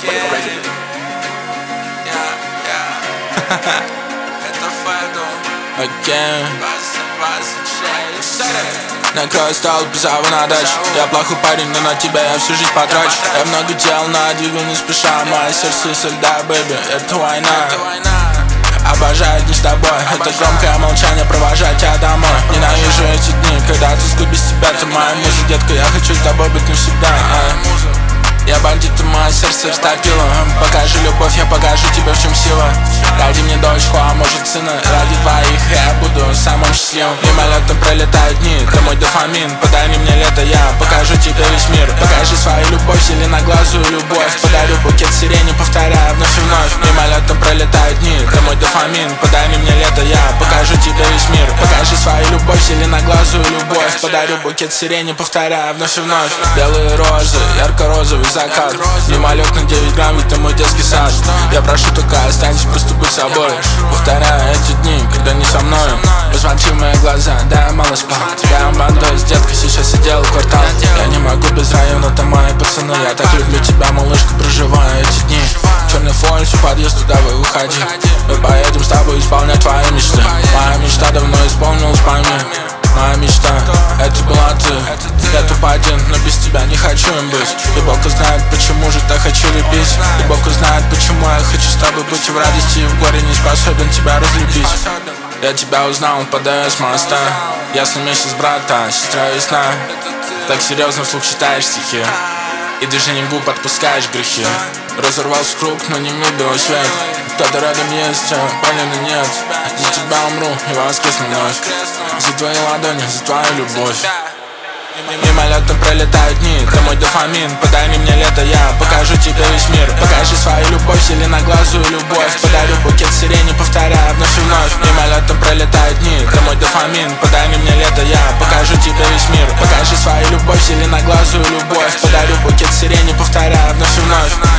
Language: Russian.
Это Фэдо. Накрой стол, позову на дачу. Я плохой парень, но на тебя я всю жизнь потрачу. Я много дел надвигал не спеша. Мое сердце со льда, бэби, это война. Обожаю дни с тобой. Это громкое молчание провожать тебя домой. Ненавижу эти дни, когда тоску без тебя. Ты моя муза, детка, я хочу с тобой быть навсегда. Я бандит, и мое сердце растопило. Покажи любовь, я покажу тебе, в чем сила. Ради мне дочку, а может сына. Ради двоих я буду самым счастливым. Мимолетом пролетают дни, ты мой дофамин. Подари мне лето, я покажу тебе весь мир. Покажи свою любовь, зеленоглазую любовь. Подарю букет сирени, повторяя вновь и вновь. Мимолетом пролетают дни, ты мой дофамин. Подари мне лето, я покажу тебе весь мир. Покажи свою любовь, зеленоглазую любовь. Подарю букет сирени, повторяя вновь и вновь. Белые розы, ярко-розовый закат. Мимолет на 9 грамм, это мой детский сад. Я прошу только останься, просто будь собой. Повторяю эти дни, когда не со мной. Посмотри в мои глаза, да я мало спал. Я бандой с деткой, сейчас сидел в квартал. Я не могу без района, там мои пацаны. Я так люблю тебя, малышка, проживаю эти дни. Черный фольс, у подъезда, давай уходи. Мы поедем с тобой исполнять твои мечты. Моя мечта давно исполнилась, пойми. Моя мечта, это была ты. Я туп-один, но без тебя не хочу им быть. И Бог знает, почему же так хочу любить. И Бог знает, почему я хочу с тобой быть. И в радости, и в горе не способен тебя разлюбить. Я тебя узнал, падая с моста. Ясный месяц брата, сестра весна. Так серьезно вслух читаешь стихи. И движением губ отпускаешь грехи. Разорвался круг, но не мой свет. Кто-то рядом есть, а понятно нет. За тебя умру и воскресну вновь. За твои ладони, за твою любовь. Мимолетом пролетают дни, ты мой дофамин. Подари мне лето, я покажу тебе весь мир. Покажи свою любовь, зеленоглазую любовь. Подарю букет сирени, повторяя вновь и вновь. Мимолетом пролетают дни, ты мой дофамин. Подари мне лето, я покажу тебе весь мир. Покажи свою любовь, зеленоглазую любовь. Подарю букет сирени, повторяя вновь и вновь.